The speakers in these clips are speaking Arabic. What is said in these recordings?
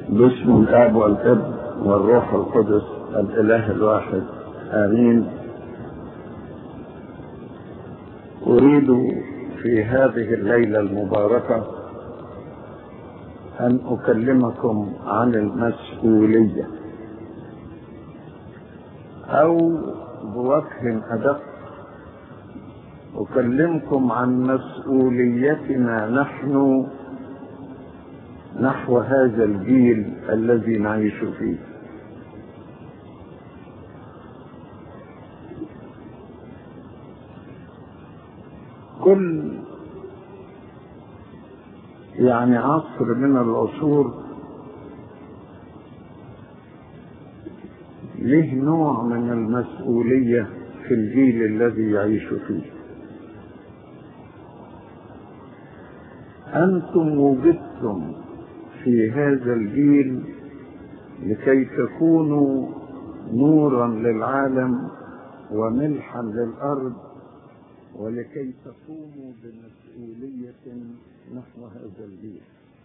باسم الاب والابن والروح القدس الاله الواحد امين. اريد في هذه الليله المباركه ان اكلمكم عن المسؤوليه، او بوجه ادق اكلمكم عن مسؤوليتنا نحن نحو هذا الجيل الذي نعيش فيه. كل عصر من العصور له نوع من المسؤولية في الجيل الذي يعيش فيه. أنتم وجدتم في هذا الجيل لكي تكونوا نورا للعالم وملحا للأرض، ولكي تقوموا بمسؤولية نحو هذا الجيل.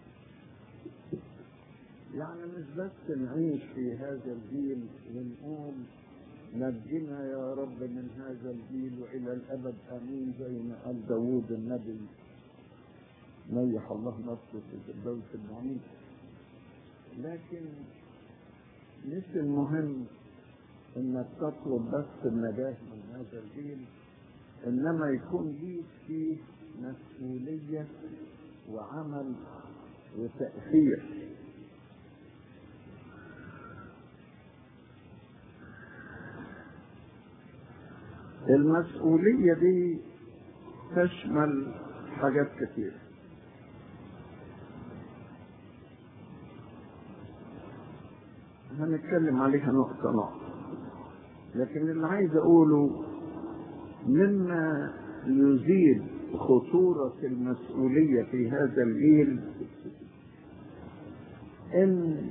مش بس نعيش في هذا الجيل ونقول نجنا يا رب من هذا الجيل وإلى الأبد آمين، زي ما قال داوود النبي نيح الله نفسه في الدولة النعيم. لكن مش المهم انك تطلب بس النجاة من هذا الجيل، انما يكون ليك فيه مسؤولية وعمل وتأثير. المسؤولية دي تشمل حاجات كتير. هنتكلم عليها نقطة نقطة، لكن اللي عايز أقوله مما يزيد خطورة المسؤولية في هذا الجيل إن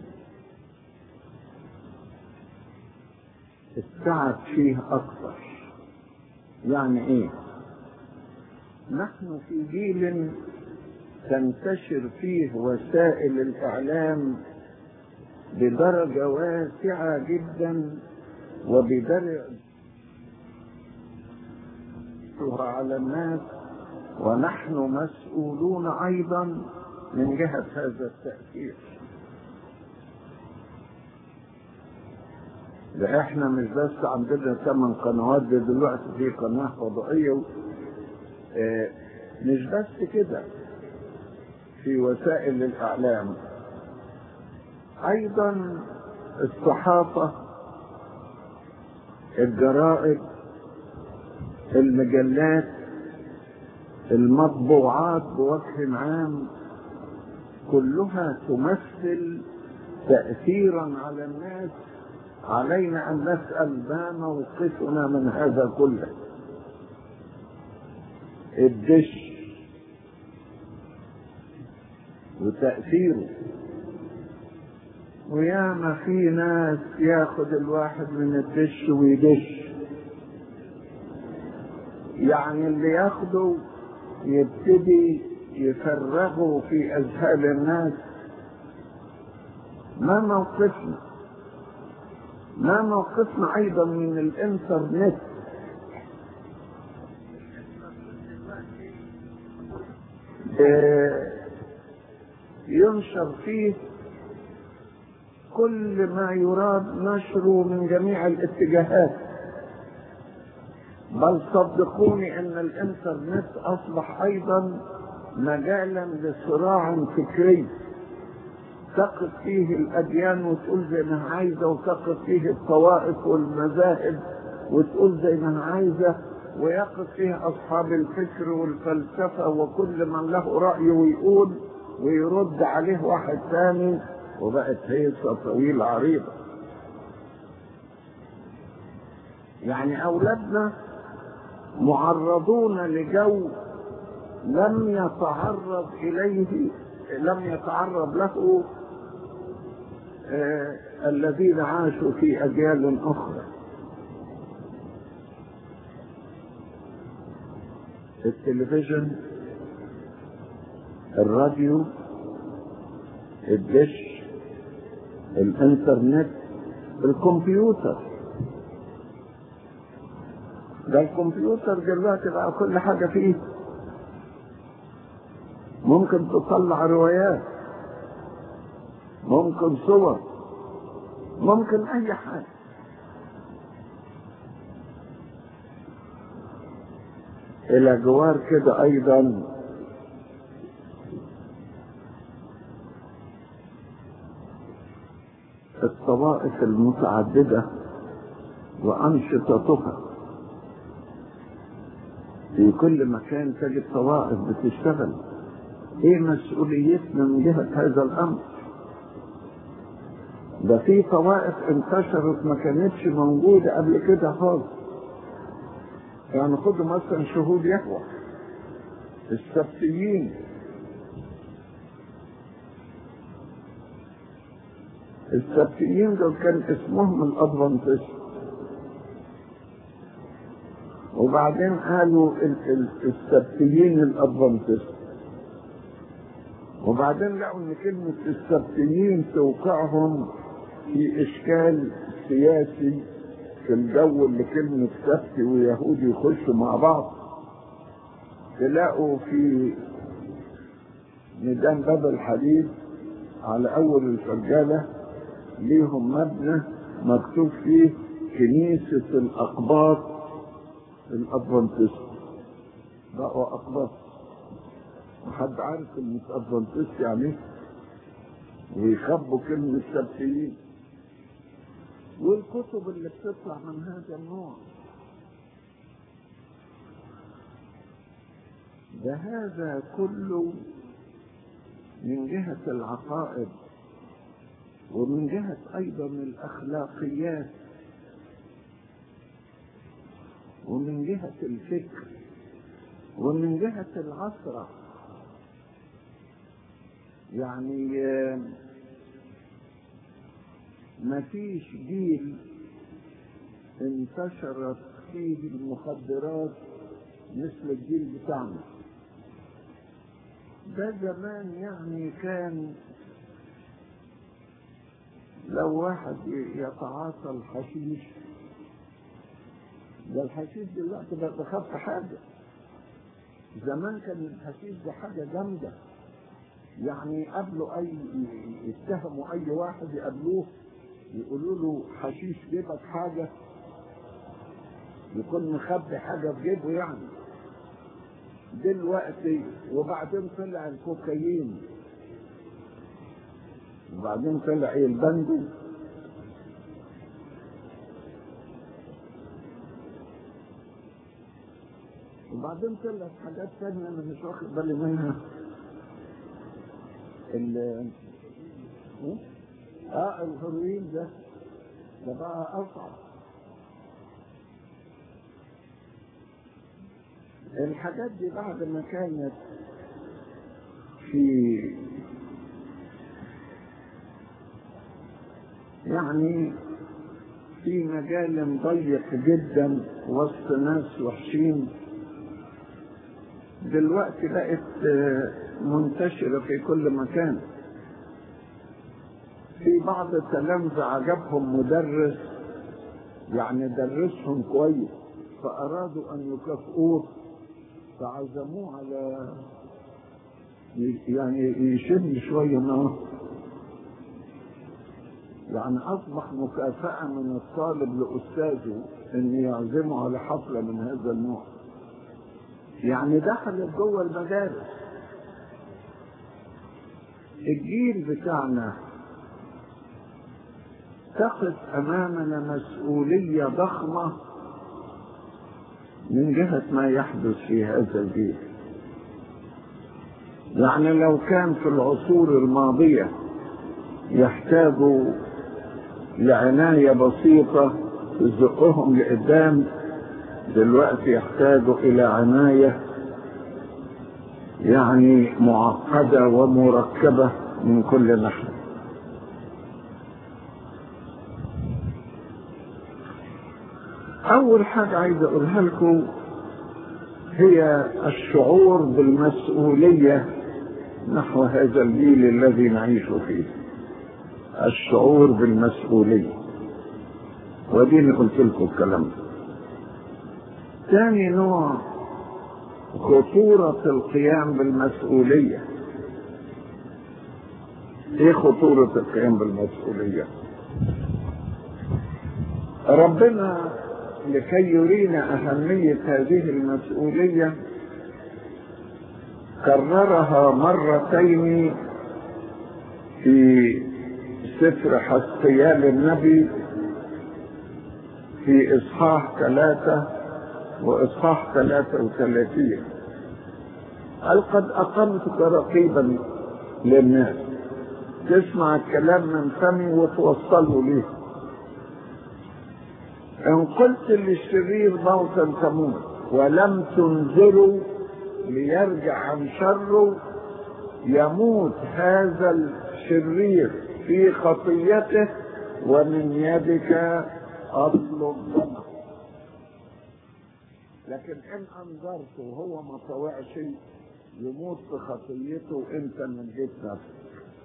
التعب فيه أكثر. يعني إيه؟ نحن في جيل تنتشر فيه وسائل الإعلام بدرجة واسعة جدا، وبدرجة على الناس، ونحن مسؤولون أيضا من جهة هذا التأثير. ده احنا مش بس عندنا 8 قنوات، ده دلوقتي في قناة فضائية. مش بس كده، في وسائل الإعلام أيضا الصحافة، الجرائد، المجلات، المطبوعات بوجه عام، كلها تمثل تأثيرا على الناس. علينا أن نسأل ما موقفنا من هذا كله. الدش وتأثيره، وياما في ناس ياخد الواحد من الدش ويدش. اللي ياخده يبتدي يفرغه في أذهان الناس. ما موقفنا أيضا من الإنترنت؟ ينشر فيه كل ما يراد نشره من جميع الاتجاهات. بل صدقوني ان الانترنت اصبح ايضا مجالا لصراع فكري تقف فيه الاديان وتقول زي ما عايزه، وتقف فيه الطوائف والمذاهب وتقول زي ما عايزه، ويقف فيه اصحاب الفكر والفلسفه وكل من له راي ويقول ويرد عليه واحد ثاني، وبقت هيصة طويلة عريضة. أولادنا معرضون لجو لم يتعرض له الذين عاشوا في أجيال أخرى. التلفزيون، الراديو، الدش، الانترنت، الكمبيوتر. ده الكمبيوتر دلوقتي بقى كل حاجة فيه، ممكن تطلع روايات، ممكن صور، ممكن اي حاجة. الى جوار كده ايضا الطوائف المتعددة وأنشطتها. في كل مكان تجد طوائف بتشتغل. ايه مسؤوليتنا من جهة هذا الأمر؟ ده في طوائف انتشرت ما كانتش موجودة قبل كده خالص. يعني خدوا مثلا شهود يهوه، السبتيين. السبتيين دول كان اسمهم الأدفنتست، وبعدين قالوا السبتيين الأدفنتست، وبعدين لقوا ان كلمة السبتيين توقعهم في اشكال سياسي في الجو اللي كلمة سبتي ويهودي يخشوا مع بعض. تلاقوا في ميدان باب الحديد على اول الفرجالة ليهم مبنى مكتوب فيه كنيسة الأقباط الأدفنتست. بقوا أقباط. وحد عارف كلمة أدفنتست يعني؟ ويخبوا كلمة سبتيين. والكتب اللي بتطلع من هذا النوع ده، هذا كله من جهة العقائد ومن جهة أيضا الأخلاقيات ومن جهة الفكر ومن جهة العصر. يعني ما فيش جيل انتشرت فيه المخدرات مثل الجيل بتاعنا ده. زمان يعني كان لو واحد يتعاطى الحشيش، ده الحشيش دلوقتي بقى بخف حاجة. زمان كان الحشيش ده حاجة جامدة، يعني قبلوا يتهموا اي واحد يقابلوه يقولوا له حشيش جيبك حاجة، يكون مخبي حاجة في جيبه يعني. دلوقتي وبعدين طلع الكوكايين، وبعدين طلع البندو، وبعدين طلعت حاجات ثانية انا مش واخد بالي منها. الهيروين ده بقى اصعب. الحاجات دي بعد ما كانت في يعني في مجال ضيق جدا وسط ناس وحشين، دلوقتي بقت منتشرة في كل مكان. في بعض التلامذة عجبهم مدرس يعني درسهم كويس، فأرادوا أن يكافئوه، فعزموه على يعني يشد شوية معه. يعني أصبح مكافأة من الطالب لأستاذه أن يعزمه على حفلة من هذا النوع. يعني دخلت جوه المدارس. الجيل بتاعنا تقف أمامنا مسؤولية ضخمة من جهة ما يحدث في هذا الجيل. يعني لو كان في العصور الماضية يحتاجوا لعناية بسيطة تزقهم لقدام، دلوقتي يحتاجوا إلى عناية يعني معقدة ومركبة من كل ناحية. أول حاجة عايز أقولها لكم هي الشعور بالمسؤولية نحو هذا الجيل الذي نعيش فيه. الشعور بالمسؤولية، وديني قلت لكم الكلام ده. ثاني نوع خطورة القيام بالمسؤولية. ايه خطورة القيام بالمسؤولية؟ ربنا لكي يرينا أهمية هذه المسؤولية كررها مرتين في سفر حزقيال النبي في إصحاح 3 وإصحاح 33. قال قد أقمتك رقيبا للناس، تسمع الكلام من فمي وتوصله ليه. إن قلت للشرير موتا تموت ولم تنذره ليرجع عن شره، يموت هذا الشرير في خطيته ومن يدك أطلب دمه. لكن إن أنذرته وهو ما طوعش يموت في خطيته وإنت نجيت نفسك.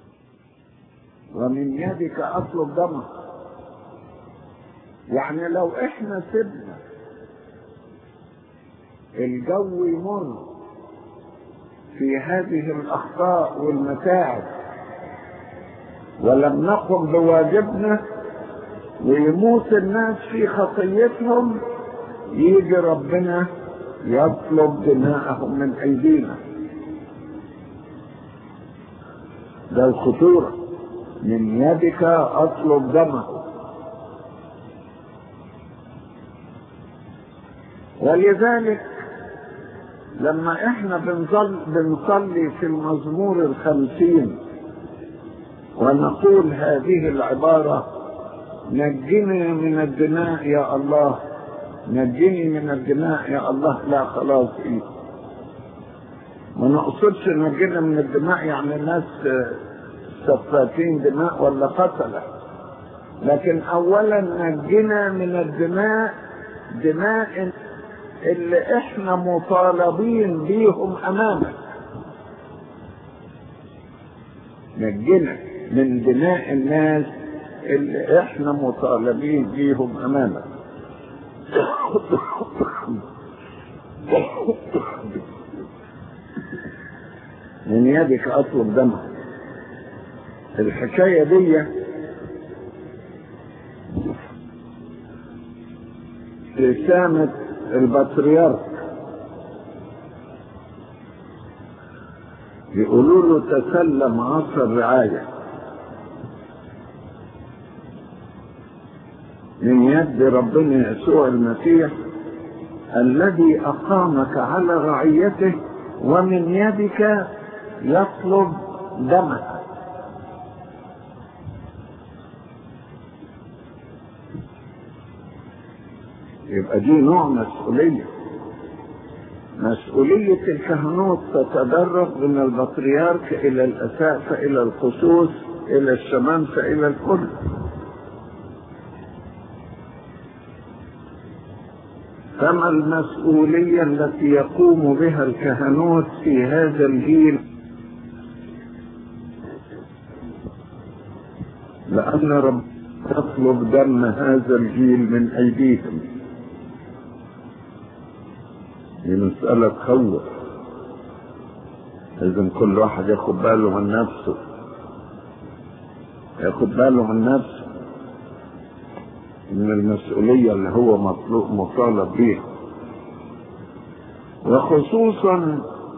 ومن يدك أطلب دمه، يعني لو إحنا سيبنا الجو يمر في هذه الأخطاء والمتاعب ولم نقم بواجبنا ويموت الناس في خطيتهم، يجي ربنا يطلب دماءهم من أيدينا. ده الخطورة، من يدك أطلب دمه. ولذلك لما احنا بنصلي في المزمور 50 ونقول هذه العبارة: نجني من الدماء يا الله، نجني من الدماء يا الله، لا خلاص ايه، ما نقصدش نجني من الدماء يعني ناس سفاكين دماء ولا قتلة، لكن اولا نجنا من الدماء، دماء اللي احنا مطالبين بيهم امامك. نجنا من دماء الناس اللي احنا مطالبين بيهم امامك. من يدك اطلب دمك. الحكاية دي رسالة البطريرك، يقولوا له تسلم عصا الرعاية من يد ربنا يسوع المسيح الذي أقامك على رعيته، ومن يدك يطلب دمك. يبقى دي نوع مسؤولية. مسؤولية الكهنوت تتدرج من البطريرك إلى الأساقفة إلى الخصوص إلى الشمامسة إلى الكل. كما المسؤولية التي يقوم بها الكهنوت في هذا الجيل، لأن رب تطلب دم هذا الجيل من أيديهم. دي مسألة تخوف. لازم كل واحد ياخد باله من نفسه، ياخد باله من نفسه من المسؤولية اللي هو مطالب بيها. وخصوصا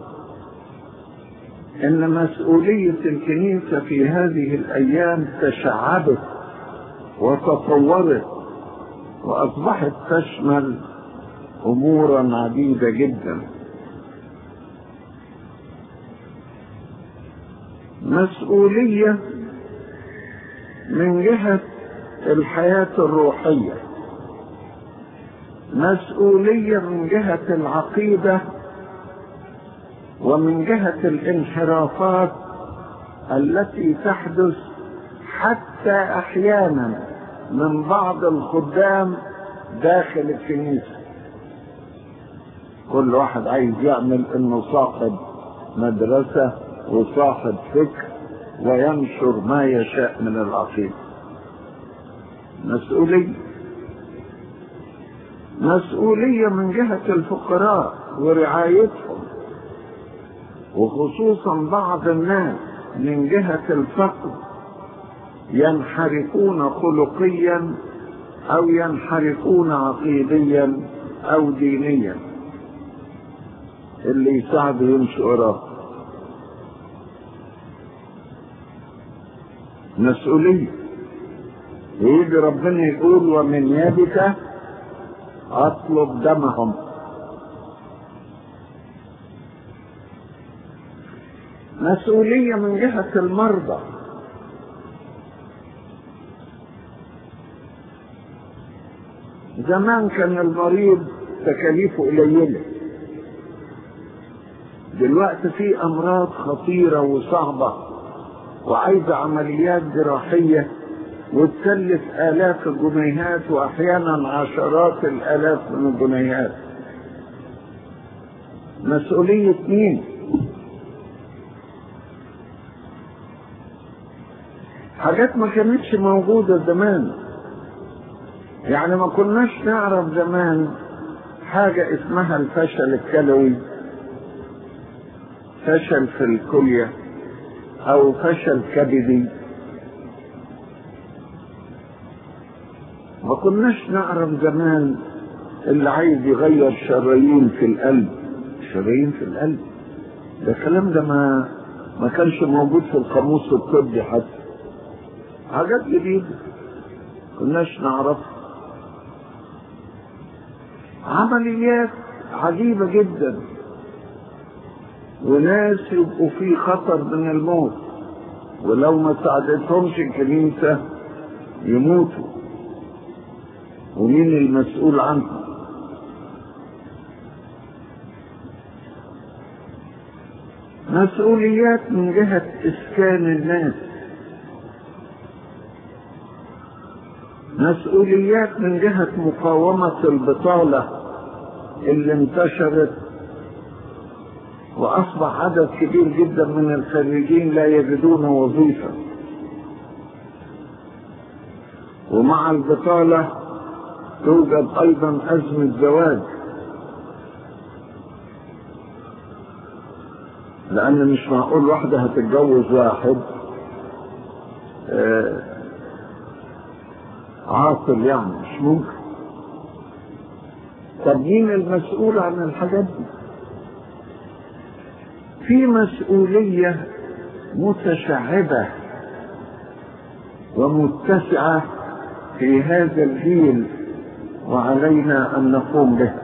ان مسؤولية الكنيسة في هذه الايام تشعبت وتطورت واصبحت تشمل امورا عديدة جدا. مسؤولية من جهة الحياة الروحية، مسؤولية من جهة العقيدة، ومن جهة الانحرافات التي تحدث حتى احيانا من بعض الخدام داخل الكنيسة. كل واحد عايز يعمل انه صاحب مدرسة وصاحب فكر وينشر ما يشاء من العقيدة. مسؤولية من جهة الفقراء ورعايتهم، وخصوصا بعض الناس من جهة الفقر ينحرفون خلقيا أو ينحرفون عقيديا أو دينيا، اللي يساعد يمشي وراه. مسؤولية. يجي ربنا يقول ومن يدك أطلب دمهم. مسؤولية من جهة المرضى. زمان كان المريض تكاليفه قليلة، دلوقتي في أمراض خطيرة وصعبة وعايزة عمليات جراحية وتكلف آلاف الجنيهات وأحيانا عشرات الآلاف من الجنيهات. مسؤولية مين؟ حاجات ما كانتش موجودة زمان. يعني ما كناش نعرف زمان حاجة اسمها الفشل الكلوي، فشل في الكلية أو فشل كبدي. ما كناش نعرف زمان اللي عايز يغير شرايين في القلب. شرايين في القلب ده الكلام ده ما كانش موجود في القاموس الطبي حتى. حاجات جديدة كناش نعرفها. عمليات عجيبة جدا، وناس يبقوا في خطر من الموت ولو ما ساعدتهمش الكنيسة يموتوا، ومين المسؤول عنهم؟ مسؤوليات من جهة إسكان الناس، مسؤوليات من جهة مقاومة البطالة اللي انتشرت وأصبح عدد كبير جدا من الخريجين لا يجدون وظيفة. ومع البطالة توجد أيضا أزمة زواج، لأن مش معقول واحدة هتتجوز واحد عاطل، يعني مش ممكن. طب مين المسؤول عن الحاجات دي؟ في مسؤولية متشعبة ومتسعة في هذا الجيل وعلينا أن نقوم بها.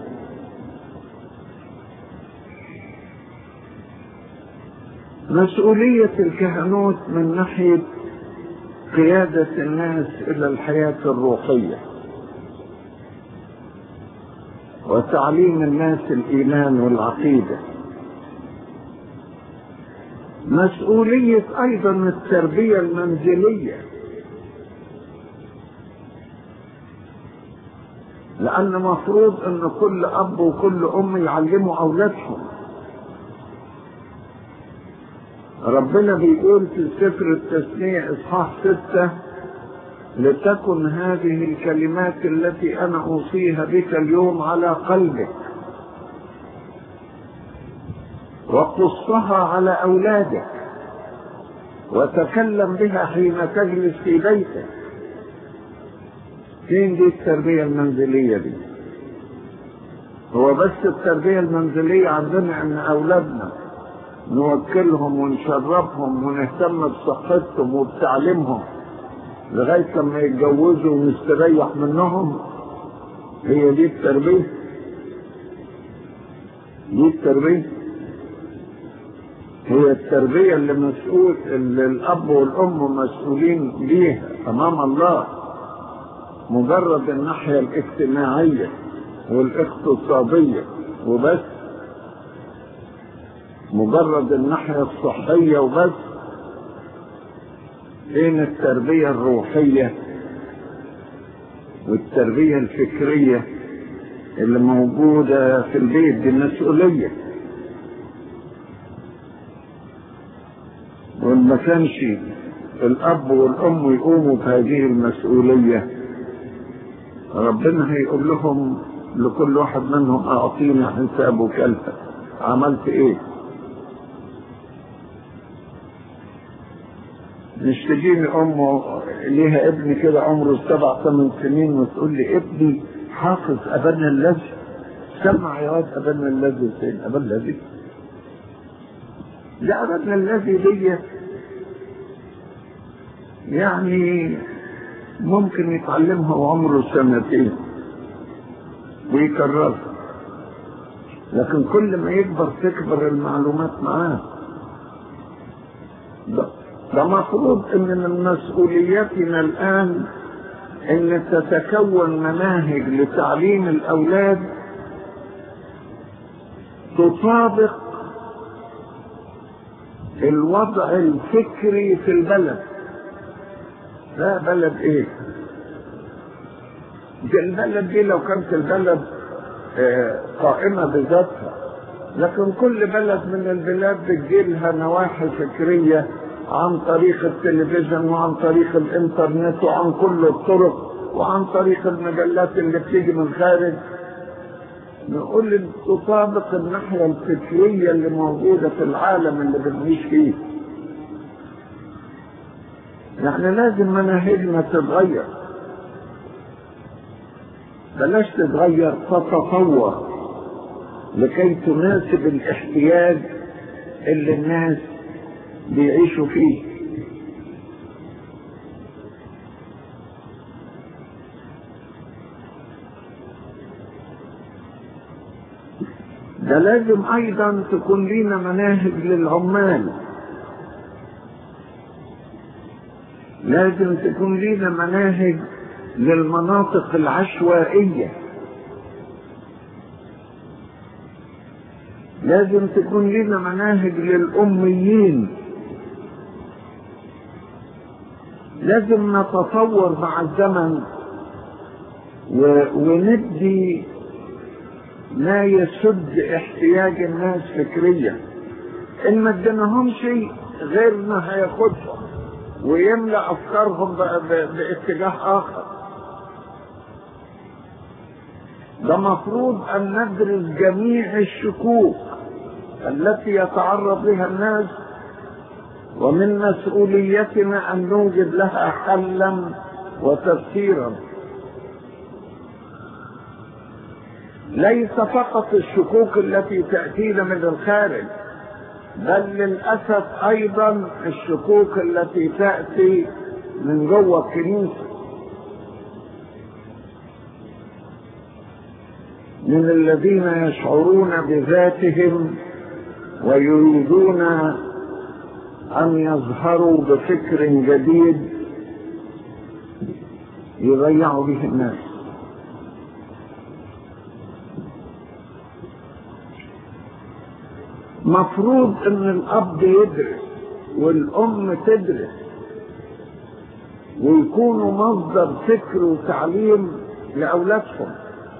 مسؤولية الكهنوت من ناحية قيادة الناس إلى الحياة الروحية وتعليم الناس الإيمان والعقيدة. مسؤولية أيضا التربية المنزلية، لأن مفروض أن كل أب وكل أم يعلموا أولادهم. ربنا بيقول في سفر التثنية إصحاح 6: لتكن هذه الكلمات التي أنا أوصيها بك اليوم على قلبك وقصها على أولادك وتكلم بها حين تجلس في بيتك. فين دي التربية المنزلية دي؟ هو بس التربية المنزلية عندنا ان أولادنا نوكلهم ونشربهم ونهتم بصحتهم وبتعليمهم لغاية لما يتجوزوا ونستريح منهم؟ هي دي التربية؟ دي التربية؟ هي التربية اللي الأب والأم مسؤولين بيها أمام الله مجرد الناحية الاجتماعية والاقتصادية وبس؟ مجرد الناحية الصحية وبس؟ فين التربية الروحية والتربية الفكرية اللي موجودة في البيت؟ دي المسؤولية. وما كانش الأب والأم يقوموا بهذه المسؤولية، ربنا هيقول لهم لكل واحد منهم أعطيني حساب وكلفة عملت إيه. مش تجيني أمه ليها ابن كده عمره 7 8 سنين وتقول لي ابني حافظ أبانا الذي. سمع يا واد أبانا الذي فين؟ أبانا الذي لا، أبانا الذي دي يعني ممكن يتعلمها وعمره 2 سنين ويكررها، لكن كل ما يكبر تكبر المعلومات معاه. ده مفروض ان من مسؤولياتنا الان ان تتكون مناهج لتعليم الاولاد تطابق الوضع الفكري في البلد. لا بلد ايه دي؟ البلد دي لو كانت البلد قائمة بذاتها، لكن كل بلد من البلاد بتجيلها نواحي فكرية عن طريق التلفزيون وعن طريق الانترنت وعن كل الطرق وعن طريق المجلات اللي بتيجي من خارج. نقول تطابق الناحية الفكرية اللي موجودة في العالم اللي بنعيش فيه. يعني لازم مناهجنا تتغير، بلاش تتغير، تتطور لكي تناسب الاحتياج اللي الناس بيعيشوا فيه. ده لازم ايضا تكون لنا مناهج للعمال، لازم تكون لنا مناهج للمناطق العشوائية، لازم تكون لنا مناهج للأميين. لازم نتطور مع الزمن وندي ما يسد احتياج الناس فكريا. ان ما اديناهم شيء غيرنا هياخدهم ويملأ افكارهم باتجاه اخر. ده مفروض ان ندرس جميع الشكوك التي يتعرض لها الناس، ومن مسؤوليتنا ان نوجد لها حلا وتفسيرا. ليس فقط الشكوك التي تأتينا من الخارج، بل للأسف أيضا الشكوك التي تأتي من جوه الكنيسة، من الذين يشعرون بذاتهم ويريدون أن يظهروا بفكر جديد يضيعوا به الناس. مفروض ان الاب يدرس والام تدرس ويكونوا مصدر فكر وتعليم لاولادهم.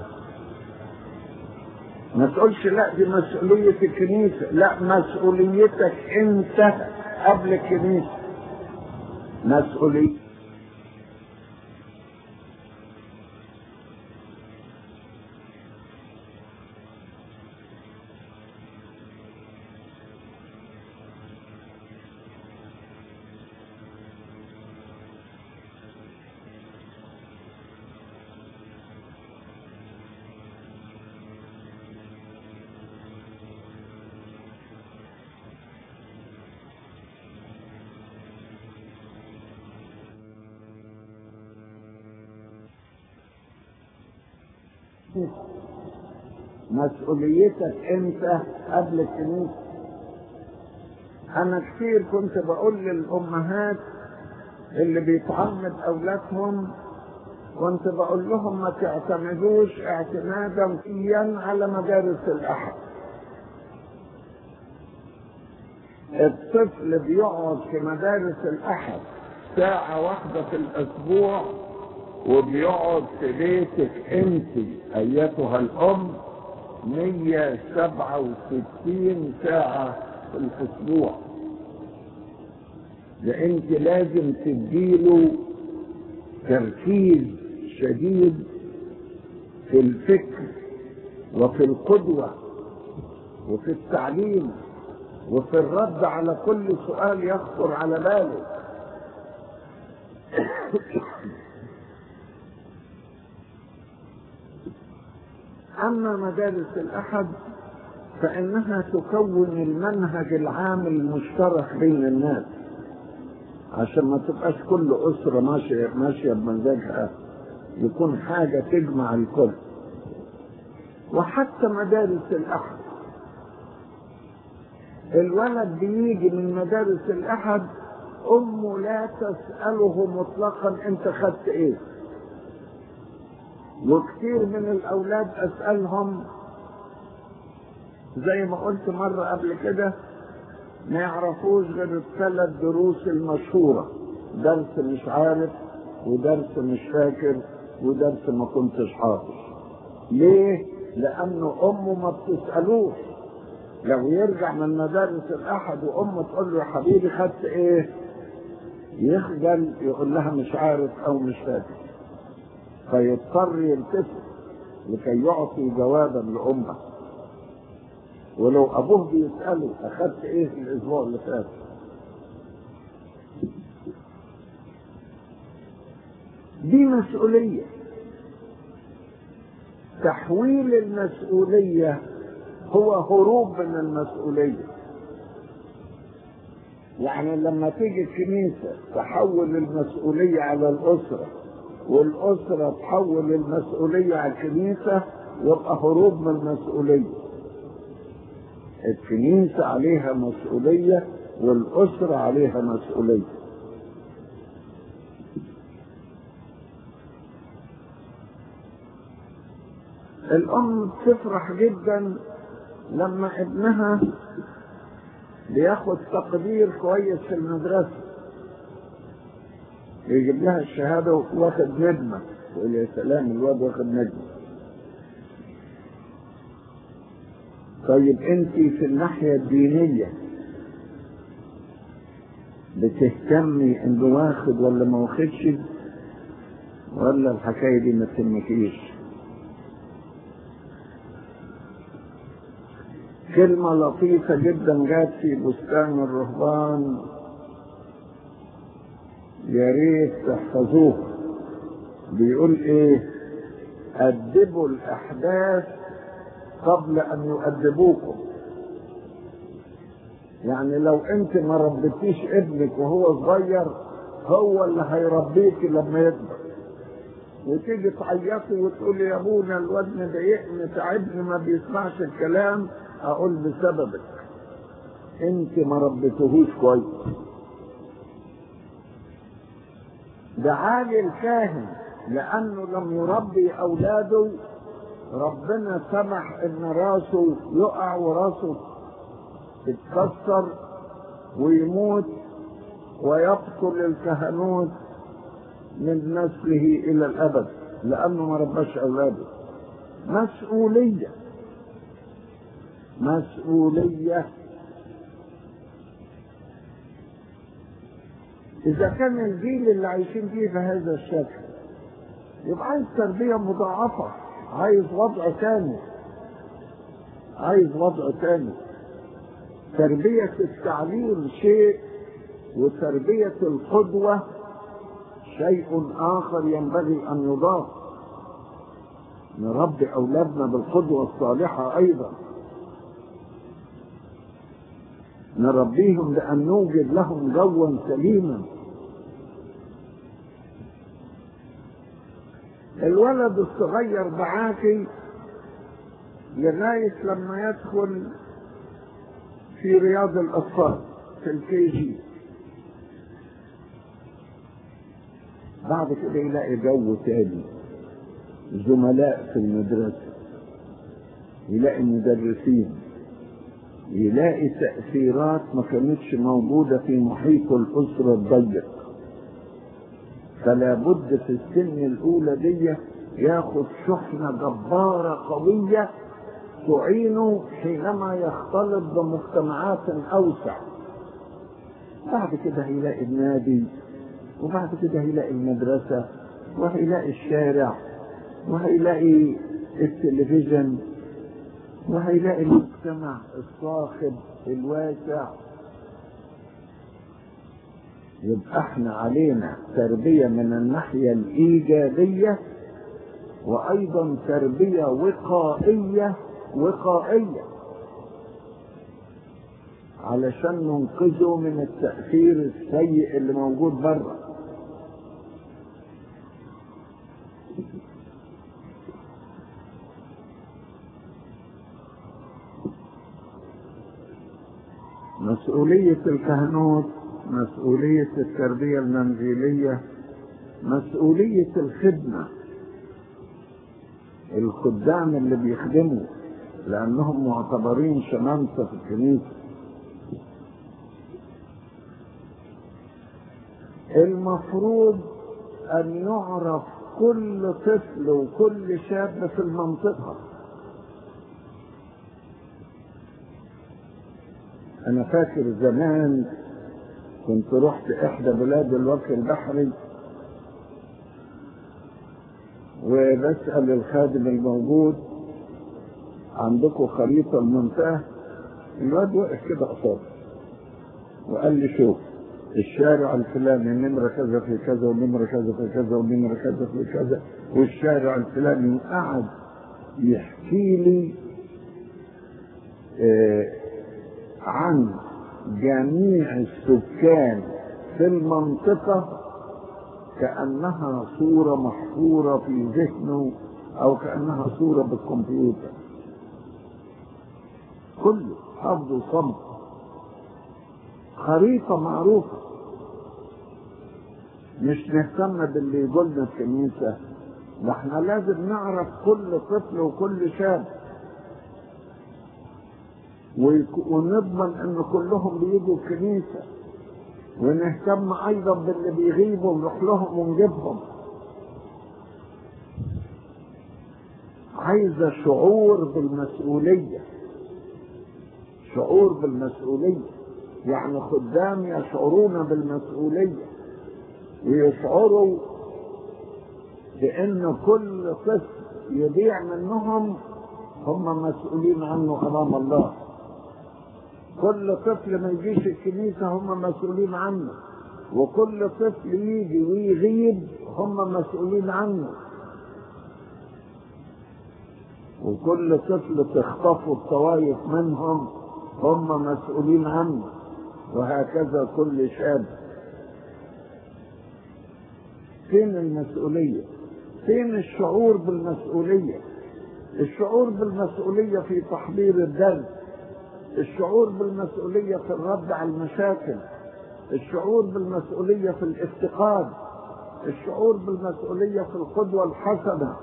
ما تقولش لا دي مسؤولية الكنيسة، لا، مسؤوليتك انت قبل الكنيسة. مسؤولية مسؤوليتك انت قبل الكنيسة. انا كتير كنت بقول للامهات اللي بيتعمد اولادهم، كنت بقول لهم ما تعتمدوش اعتمادا فيا على مدارس الاحد. الطفل بيقعد في مدارس الاحد 1 ساعة في الاسبوع، وبيقعد في بيتك انت ايتها الام 167 ساعة في الاسبوع. ده انت لازم تديله تركيز شديد في الفكر وفي القدوة وفي التعليم وفي الرد على كل سؤال يخطر على باله. أما مدارس الأحد فإنها تكون المنهج العام المشترك بين الناس، عشان ما تبقاش كل أسرة ماشية بمزاجها، يكون حاجة تجمع الكل. وحتى مدارس الأحد الولد بيجي من مدارس الأحد أمه لا تسأله مطلقا أنت خدت إيه، وكثير من الأولاد أسألهم زي ما قلت مرة قبل كده ما يعرفوش غير الثلاث دروس المشهورة، درس مش عارف ودرس مش فاكر ودرس ما كنتش حافظ. ليه؟ لأنه أمه ما بتسألوش. لو يرجع من مدارس الأحد وأمه تقول له يا حبيبي خدت إيه، يخجل يقول لها مش عارف أو مش فاكر، فيضطر يلتفت لكي يعطي جوابا لأمه. ولو أبوه بيسأله أخدت إيه في الأسبوع اللي فات. دي مسؤولية. تحويل المسؤولية هو هروب من المسؤولية. يعني لما تيجي الكنيسة تحول المسؤولية على الأسرة والأسرة تحول المسؤولية على الكنيسة، يبقى هروب من المسؤولية. الكنيسة عليها مسؤولية والأسرة عليها مسؤولية. الأم تفرح جدا لما ابنها بياخد تقدير كويس في المدرسة، يجيب لها الشهادة واخد نجمة، تقول يا سلام الواد واخد نجمة. طيب انت في الناحية الدينية بتهتمي انه واخد ولا ما واخدش، ولا الحكاية دي ما تهمكيش؟ كلمة لطيفة جدا جات في بستان الرهبان، يا ريت تحفظوها. بيقول ايه؟ أدبوا الأحداث قبل أن يؤدبوكم. يعني لو أنت ما ربيتيش ابنك وهو صغير، هو اللي هيربيك لما يكبر. وتيجي تعيطي وتقولي يا ابونا الواد مضايقني تعبني ما بيسمعش الكلام، أقول بسببك، أنت ما ربيتهوش كويس. ده عالي الكاهن لأنه لم يربي أولاده ربنا سمح ان راسه يقع وراسه تتكسر ويموت ويقتل الكهنوت من نسله الى الابد لانه ما رباش اولاده. مسؤولية مسؤولية. اذا كان الجيل اللي عايشين فيه بهذا الشكل يبقى عايز تربية مضاعفة، عايز وضع ثاني، عايز وضع ثاني. تربية التعليم شيء وتربية القدوة شيء آخر ينبغي أن يضاف. نربي أولادنا بالقدوة الصالحة أيضا، نربيهم لأن نوجد لهم جوا سليما. الولد الصغير معاكي لغاية لما يدخل في رياض الأطفال في الكي جي، بعد كده يلاقي جو تاني، زملاء في المدرسة، يلاقي مدرسين، يلاقي تأثيرات ما كانتش موجودة في محيط الأسرة الضيق. فلا بد في السن الأولى دي ياخد شحنة جبارة قوية تعينه حينما يختلط بمجتمعات أوسع. بعد كده هيلاقي النادي، وبعد كده هيلاقي المدرسة، وهيلاقي الشارع، وهيلاقي التلفزيون، وهيلاقي المجتمع الصاخب الواسع. يبقى احنا علينا تربية من الناحية الإيجابية، وأيضا تربية وقائية علشان ننقذه من التأثير السيء اللي موجود بره. مسؤولية الكهنوت، مسؤولية التربية المنزلية، مسؤولية الخدمة، الخدام اللي بيخدموا لأنهم معتبرين شمامسة في الكنيسة. المفروض أن يعرف كل طفل وكل شاب في المنطقة. أنا فاكر زمان كنت رحت إحدى بلاد الوكل البحري وبسأل الخادم الموجود عندكم خريطة المنطقة؟ الواد وقف كده قصاد وقال لي شوف الشارع الفلاني نمرة كذا في كذا ونمرة كذا في كذا ونمرة كذا في كذا، والشارع الفلاني. قعد يحكي لي عن جميع السكان في المنطقة كأنها صورة محفورة في ذهنه أو كأنها صورة بالكمبيوتر، كله حفظ وصمت، خريطة معروفة. مش نهتم باللي يقولنا الكنيسة، ده احنا لازم نعرف كل طفل وكل شاب، ونضمن ان كلهم بيجوا الكنيسة، ونهتم ايضا باللي بيغيبوا نروح لهم ونجيبهم. عايزة شعور بالمسؤولية، شعور بالمسؤولية، يعني خدام يشعرون بالمسؤولية ويشعروا بأن كل طفل يضيع منهم هم مسؤولين عنه أمام الله. كل طفل ما يجيش الكنيسة هم مسؤولين عنه، وكل طفل يجي ويغيب هم مسؤولين عنه، وكل طفل تخطفوا الطوائف منهم هم مسؤولين عنه، وهكذا كل شاب. فين المسؤولية؟ فين الشعور بالمسؤولية؟ الشعور بالمسؤولية في تحضير الدرس، الشعور بالمسؤولية في الرد على المشاكل، الشعور بالمسؤولية في الافتقاد، الشعور بالمسؤولية في القدوة الحسنة،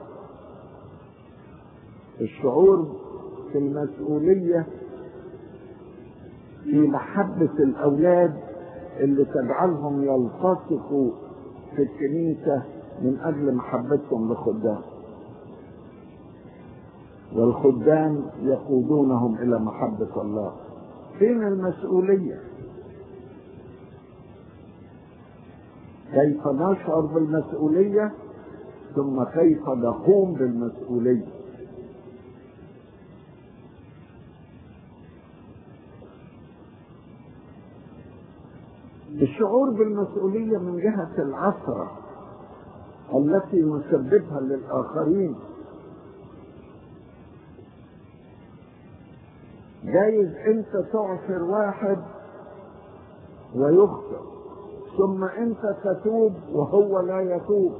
الشعور في المسؤولية في محبة الأولاد اللي تجعلهم يلتصقوا في الكنيسة من أجل محبتهم للخدام، والخدام يقودونهم إلى محبة الله. فين المسؤولية؟ كيف نشعر بالمسؤولية ثم كيف نقوم بالمسؤولية؟ الشعور بالمسؤولية من جهة العثرة التي نسببها للآخرين. جايز انت تعثر واحد ويخطئ، ثم انت تتوب وهو لا يتوب،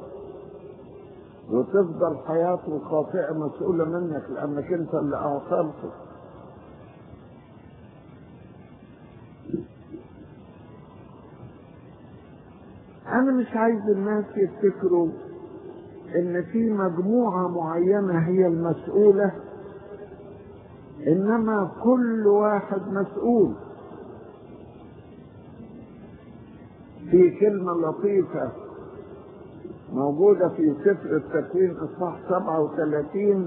وتفضل حياته خاطئة مسؤولة منك لأنك انت اللي أعثرته. أنا مش عايز الناس يفتكروا إن في مجموعة معينة هي المسؤولة، إنما كل واحد مسؤول. في كلمة لطيفة موجودة في سفر التكوين إصحاح 37،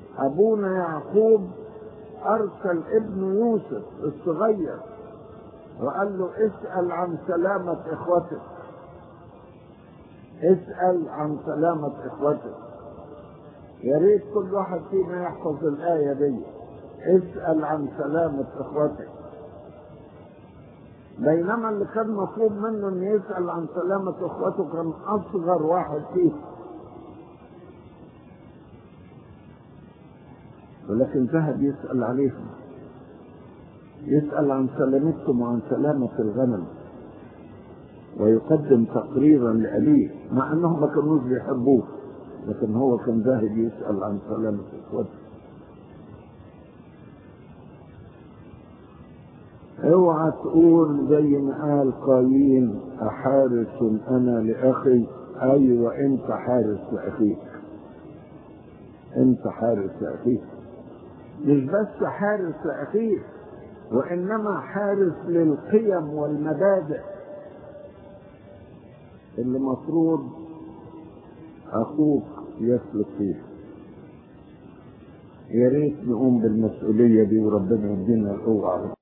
أبونا يعقوب أرسل ابن يوسف الصغير وقال له اسأل عن سلامة اخوتك، اسأل عن سلامة اخوتك. يا ريت كل واحد فينا يحفظ الآية دي، اسأل عن سلامة اخوتك. بينما اللي كان مطلوب منه ان يسأل عن سلامة اخوته كان اصغر واحد فيه، ولكن ذهب يسأل عليهم، يسأل عن سلامتكم وعن سلامة الغنم، ويقدم تقريرا لأبيه مع انهم ما كانوش بيحبوه، لكن هو كان ذاهب يسأل عن سلامة اخوته. اوعى تقول زي ما قال قايين احارس انا لاخي. ايوه انت حارس لاخيك، انت حارس لاخيك، مش بس حارس لاخيك وانما حارس للقيم والمبادئ اللي مفروض اخوك يسلك فيها. يا ريت نقوم بالمسؤوليه دي وربنا يدينا القوه على